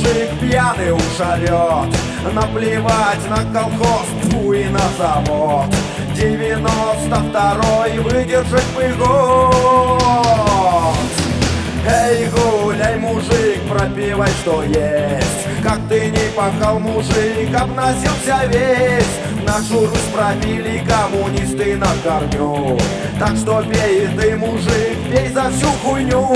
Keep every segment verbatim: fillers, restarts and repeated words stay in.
мужик пьяный уж орёт. Наплевать на колхоз, тьфу, и на завод. Девяносто второй выдержать бы год. Эй, гуляй, мужик, пропивай, что есть. Как ты не пахал, мужик, обносился весь. Нашу Русь пропили коммунисты на корню. Так что пей ты, мужик, пей за всю хуйню.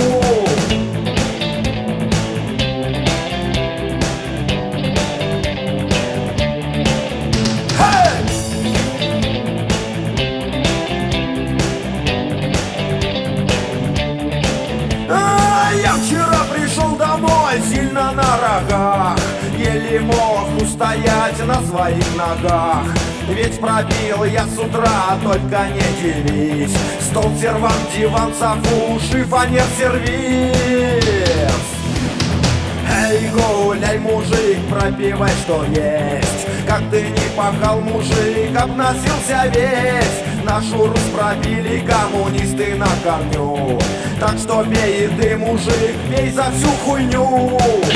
Я вчера пришел домой сильно на рогах, еле мог устоять на своих ногах. Ведь пробил я с утра, только не дивись. Стол, сервант, диван, софу, шифонер, сервис. Эй, гуляй, мужик, пропивай, что есть. Как ты не пахал, мужик, обносился весь. Нашу Русь пробили коммунисты на корню. Так что пей ты, мужик, пей за всю хуйню.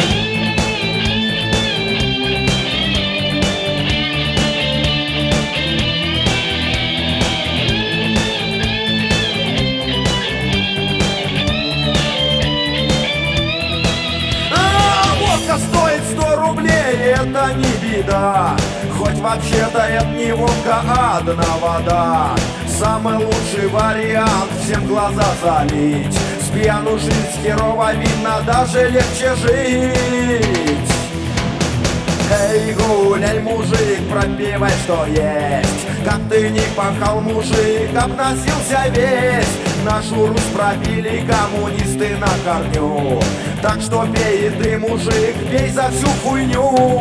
Стоит сто рублей, это не беда. Хоть вообще-то это не водка, а одна вода. Самый лучший вариант — всем глаза залить. С пьяну жить херово видно, даже легче жить. Эй, гуляй, мужик, пропивай, что есть. Как ты не пахал, мужик, обносился весь. Нашу Русь пробили коммунисты на корню. Так что пей ты, мужик, пей за всю хуйню.